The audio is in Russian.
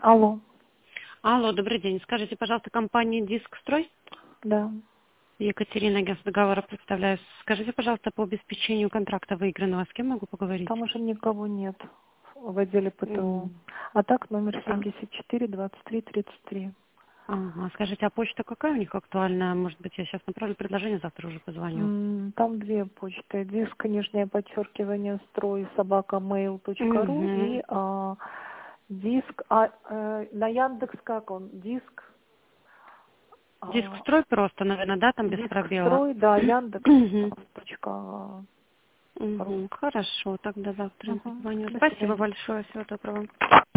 Алло, Алло, добрый день. Скажите, пожалуйста, компания «Диск-строй»? да. Екатерина, агентство договора представляю. Скажите, пожалуйста, по обеспечению контракта выигранного, с кем могу поговорить? Там уже никого нет в отделе ПТО. М, А так номер а, 74 23 33. Ага, скажите, а почта какая у них актуальная? Может быть, я сейчас направлю предложение, завтра уже позвоню. Там две почты. Диск, нижнее подчеркивание, строй, собака, mail.ru Угу. и диск, на Яндекс как он? Диск, а, «Диск-строй» просто, наверное, да, там без диск пробела? строй, да, Яндекс. Угу. Точка ру. Угу. Хорошо, тогда завтра я Мгм. позвоню. До Спасибо свидания. большое, всего доброго.